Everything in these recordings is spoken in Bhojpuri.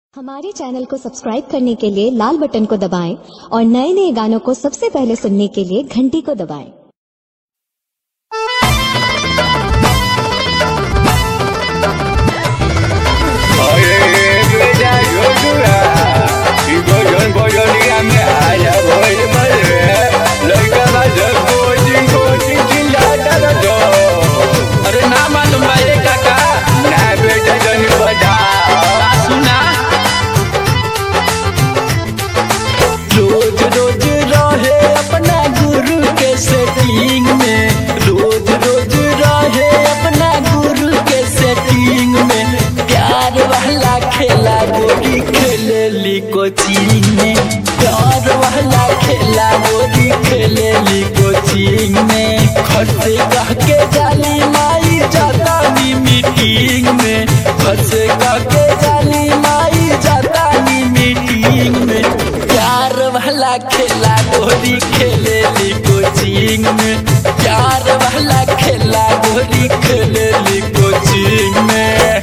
हमारे चैनल को सब्सक्राइब करने के लिए लाल बटन को दबाएं और नए नए गानों को सबसे पहले सुनने के लिए घंटी को दबाएं। अरे ना मालूम भाई काका ना बेटा जन बजा सुना रोज रोज रहे अपना गुरु के सेटिंग में रोज रोज रहे अपना गुरु के सेटिंग में प्यार वाला खेला गोरी खेले ली कोचिंग में प्यार वाला खेला गोरी खेले ली कोचिंग में घर से कह के जाली माई जाता नी मीटिंग में घर से कह के जाली माई जाता नी मीटिंग में प्यार वाला खेला गोरी खेले ली कोचिंग में प्यार वाला खेला गोरी खेले ली कोचिंग में।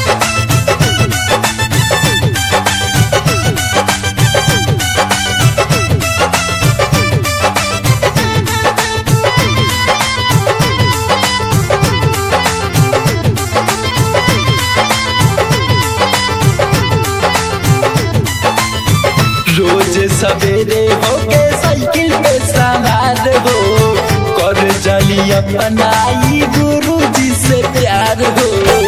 रोज सवेरे होके साइकिल पे सवार हो कर चली अपनाई गुरु जी से प्यार हो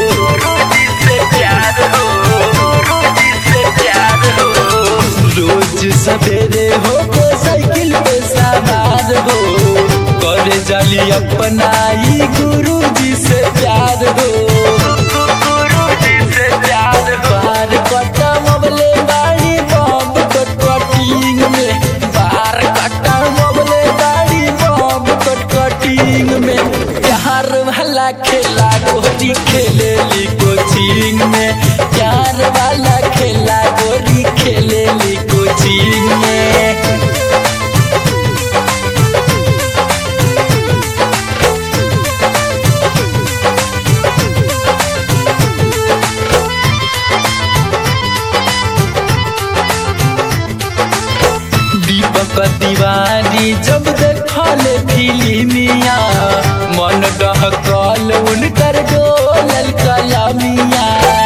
रोज सवेरे होके साइकिल पे सवार हो कर चली अपनाई गुरु जी से प्यार हो बार कटा मोबले बाड़ी बम कटकटिंग में बार कटा मोबले बाड़ी बम कटकटिंग में प्यार वाला खेला गोरी खेले ली कोचिंग में प्यार वाला खेला गोरी खेले ली कोचिंग में। दीपक दीवानी जब देखले फिल्मिया मन डहकल उनकर डोलल कलमिया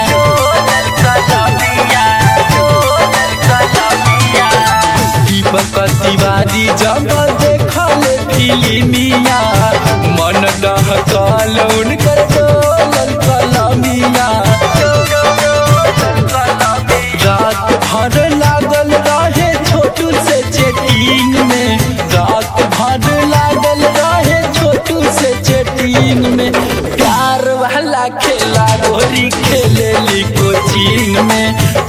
दीपक दीवानी जब देखले फिल्मिया मन डहकल उनकर डोलल कलमिया रात भर लागल रहे छोटू से चेटिंग में रात भर लागल रहे छोटू से चेटिंग में प्यार वाला खेला गोरी खेले ली कोचिंग में